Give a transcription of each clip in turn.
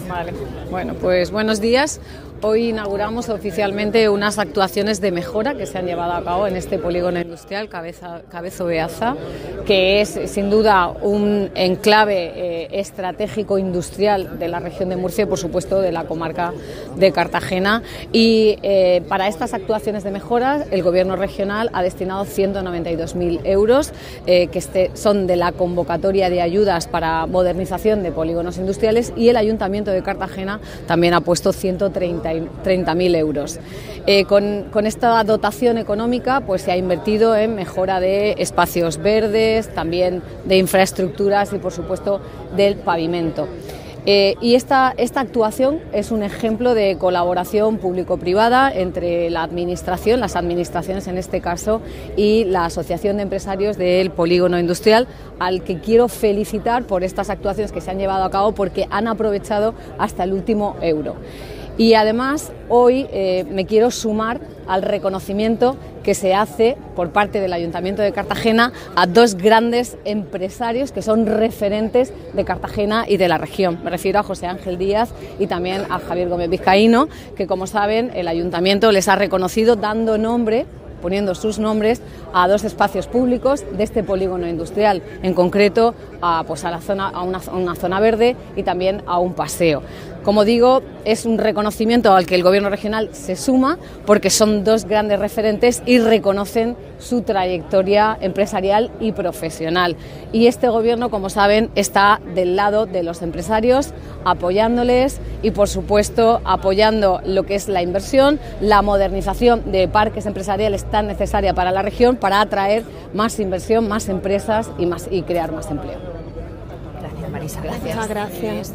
Vale. Bueno, pues buenos días. Hoy inauguramos oficialmente unas actuaciones de mejora que se han llevado a cabo en este polígono industrial Cabezo Beaza, que es sin duda un enclave estratégico industrial de la región de Murcia y por supuesto de la comarca de Cartagena. Y para estas actuaciones de mejora el Gobierno regional ha destinado 192.000 euros que son de la convocatoria de ayudas para modernización de polígonos industriales, y el Ayuntamiento de Cartagena también ha puesto 130.000 euros. Con esta dotación económica pues se ha invertido en mejora de espacios verdes, también de infraestructuras y por supuesto del pavimento. Y esta actuación es un ejemplo de colaboración público-privada entre la administración, las administraciones en este caso, y la Asociación de Empresarios del Polígono Industrial, al que quiero felicitar por estas actuaciones que se han llevado a cabo porque han aprovechado hasta el último euro. Y además hoy me quiero sumar al reconocimiento que se hace por parte del Ayuntamiento de Cartagena a dos grandes empresarios que son referentes de Cartagena y de la región. Me refiero a José Ángel Díaz y también a Javier Gómez Vizcaíno, que como saben el Ayuntamiento les ha reconocido dando nombre, poniendo sus nombres a dos espacios públicos de este polígono industrial, en concreto a una zona verde y también a un paseo. Como digo, es un reconocimiento al que el Gobierno regional se suma porque son dos grandes referentes y reconocen su trayectoria empresarial y profesional. Y este Gobierno, como saben, está del lado de los empresarios, apoyándoles y, por supuesto, apoyando lo que es la inversión, la modernización de parques empresariales tan necesaria para la región para atraer más inversión, más empresas y crear más empleo. Gracias, Marisa. Gracias. Muchas gracias.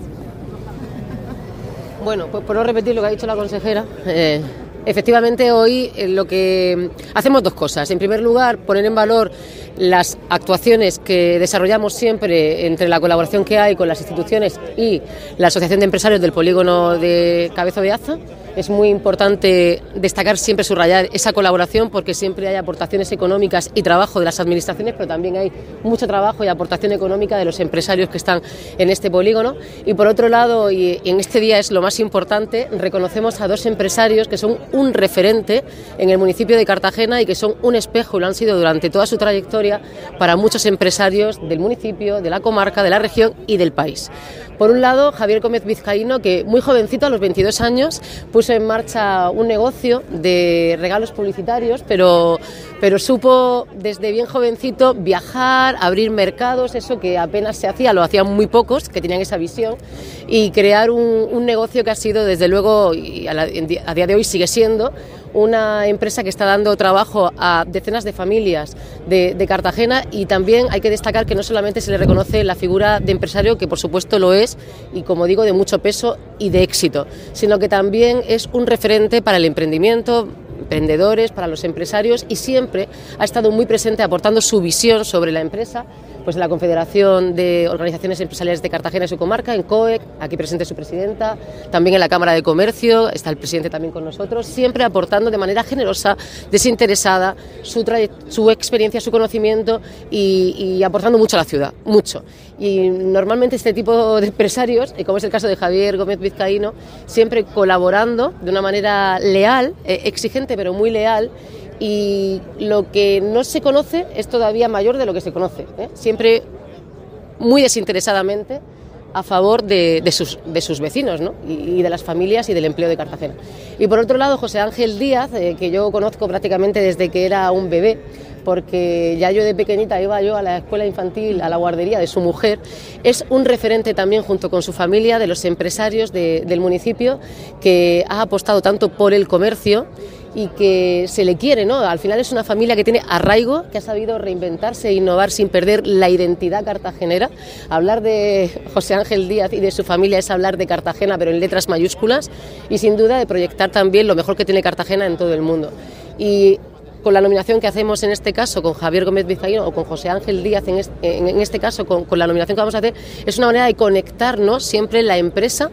Bueno, pues por no repetir lo que ha dicho la consejera, efectivamente hoy lo que hacemos dos cosas. En primer lugar, poner en valor las actuaciones que desarrollamos siempre entre la colaboración que hay con las instituciones y la Asociación de Empresarios del Polígono de Cabezo Beaza. Es muy importante destacar, siempre subrayar esa colaboración, porque siempre hay aportaciones económicas y trabajo de las administraciones, pero también hay mucho trabajo y aportación económica de los empresarios que están en este polígono. Y por otro lado, y en este día es lo más importante, reconocemos a dos empresarios que son un referente en el municipio de Cartagena y que son un espejo, y lo han sido durante toda su trayectoria, para muchos empresarios del municipio, de la comarca, de la región y del país. Por un lado, Javier Gómez Vizcaíno, que muy jovencito, a los 22 años, puso en marcha un negocio de regalos publicitarios, pero supo desde bien jovencito viajar, abrir mercados, eso que apenas se hacía, lo hacían muy pocos que tenían esa visión, y crear un negocio que ha sido, desde luego, y a día de hoy sigue siendo, una empresa que está dando trabajo a decenas de familias de Cartagena. Y también hay que destacar que no solamente se le reconoce la figura de empresario, que por supuesto lo es, y como digo, de mucho peso y de éxito, sino que también es un referente para el emprendimiento, emprendedores, para los empresarios, y siempre ha estado muy presente aportando su visión sobre la empresa, pues en la Confederación de Organizaciones Empresariales de Cartagena y su comarca, en COEC, aquí presente su presidenta, también en la Cámara de Comercio, está el presidente también con nosotros, siempre aportando de manera generosa, desinteresada, su experiencia, su conocimiento y aportando mucho a la ciudad, mucho. Y normalmente este tipo de empresarios, como es el caso de Javier Gómez Vizcaíno, siempre colaborando de una manera leal, exigente pero muy leal. Y lo que no se conoce es todavía mayor de lo que se conoce, siempre muy desinteresadamente a favor de sus vecinos, ¿no? y de las familias y del empleo de Cartagena. Y por otro lado, José Ángel Díaz, que yo conozco prácticamente desde que era un bebé, porque ya yo de pequeñita iba yo a la escuela infantil, a la guardería de su mujer, es un referente también junto con su familia de los empresarios del municipio, que ha apostado tanto por el comercio y que se le quiere, ¿no? Al final es una familia que tiene arraigo, que ha sabido reinventarse e innovar sin perder la identidad cartagenera. Hablar de José Ángel Díaz y de su familia es hablar de Cartagena, pero en letras mayúsculas, y sin duda de proyectar también lo mejor que tiene Cartagena en todo el mundo. Y con la nominación que hacemos en este caso con Javier Gómez Vizcaíno o con José Ángel Díaz en este caso con la nominación que vamos a hacer, es una manera de conectarnos siempre la empresa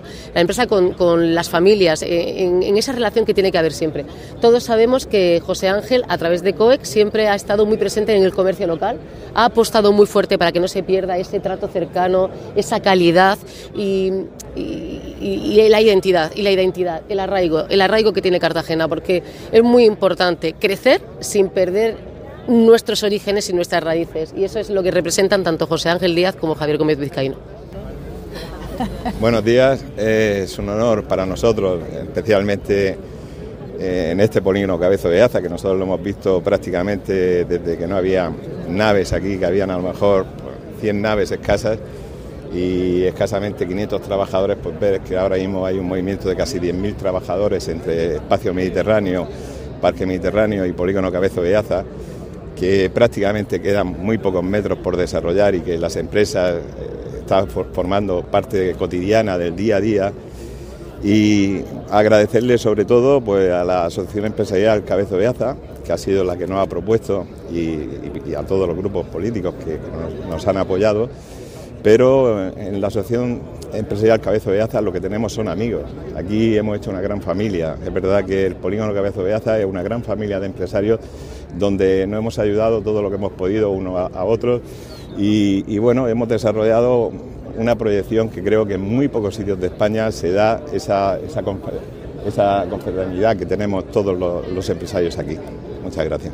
con las familias, en esa relación que tiene que haber siempre. Todos sabemos que José Ángel, a través de COEC, siempre ha estado muy presente en el comercio local, ha apostado muy fuerte para que no se pierda ese trato cercano, esa calidad, y y la identidad, el arraigo que tiene Cartagena, porque es muy importante crecer sin perder nuestros orígenes y nuestras raíces, y eso es lo que representan tanto José Ángel Díaz como Javier Gómez Vizcaíno. Buenos días, es un honor para nosotros, especialmente en este polígono Cabezo Beaza, que nosotros lo hemos visto prácticamente desde que no había naves aquí, que habían a lo mejor 100 naves escasas y escasamente 500 trabajadores, pues ver que ahora mismo hay un movimiento de casi 10.000 trabajadores entre Espacio Mediterráneo, Parque Mediterráneo y Polígono Cabezo Beaza, que prácticamente quedan muy pocos metros por desarrollar y que las empresas están formando parte cotidiana del día a día. Y agradecerle sobre todo pues a la Asociación Empresarial Cabezo Beaza, que ha sido la que nos ha propuesto, y a todos los grupos políticos que nos han apoyado, pero en la Asociación Empresarial Cabezo Beaza lo que tenemos son amigos. Aquí hemos hecho una gran familia. Es verdad que el polígono Cabezo Beaza es una gran familia de empresarios donde nos hemos ayudado todo lo que hemos podido unos a otros y bueno, hemos desarrollado una proyección que creo que en muy pocos sitios de España se da esa confraternidad que tenemos todos los empresarios aquí. Muchas gracias.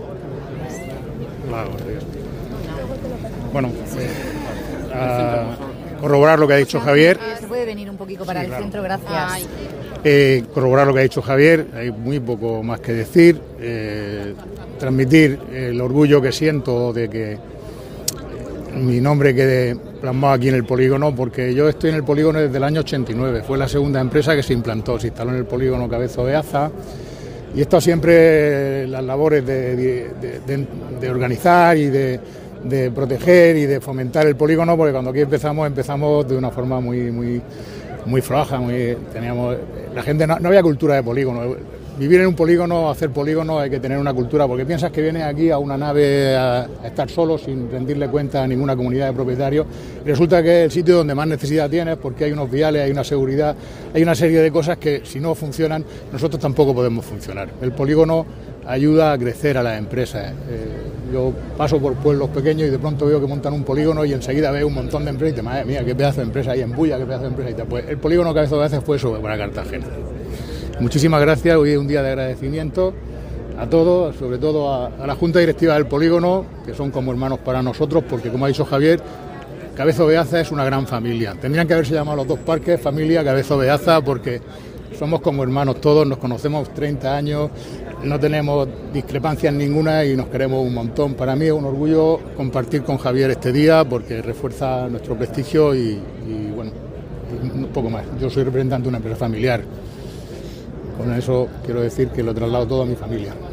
Bueno, a corroborar lo que ha dicho Javier. Se puede venir un poquito para el centro, gracias. Corroborar lo que ha dicho Javier, hay muy poco más que decir. Transmitir el orgullo que siento de que mi nombre quede plasmado aquí en el polígono, porque yo estoy en el polígono desde el año 89, fue la segunda empresa que se implantó, se instaló en el polígono Cabezo Beaza, y he estado siempre las labores de organizar y de proteger y de fomentar el polígono, porque cuando aquí empezamos de una forma muy floja, la gente no había cultura de polígono. Vivir en un polígono, hacer polígono, hay que tener una cultura, porque piensas que vienes aquí a una nave a estar solo sin rendirle cuenta a ninguna comunidad de propietarios. Resulta que es el sitio donde más necesidad tienes, porque hay unos viales, hay una seguridad, hay una serie de cosas que si no funcionan, nosotros tampoco podemos funcionar. El polígono ayuda a crecer a las empresas. Yo paso por pueblos pequeños y de pronto veo que montan un polígono y enseguida veo un montón de empresas y te madre mía, qué pedazo de empresa hay en Bulla, qué pedazo de empresa hay. Pues el polígono Cabezo Beaza fue eso para Cartagena. Muchísimas gracias, hoy es un día de agradecimiento a todos, sobre todo a la Junta Directiva del Polígono, que son como hermanos para nosotros, porque como ha dicho Javier, Cabezo Beaza es una gran familia. Tendrían que haberse llamado los dos parques Familia Cabezo Beaza, porque somos como hermanos todos, nos conocemos 30 años, no tenemos discrepancias ninguna y nos queremos un montón. Para mí es un orgullo compartir con Javier este día, porque refuerza nuestro prestigio y bueno, un poco más. Yo soy representante de una empresa familiar. Con eso quiero decir que lo traslado todo a mi familia.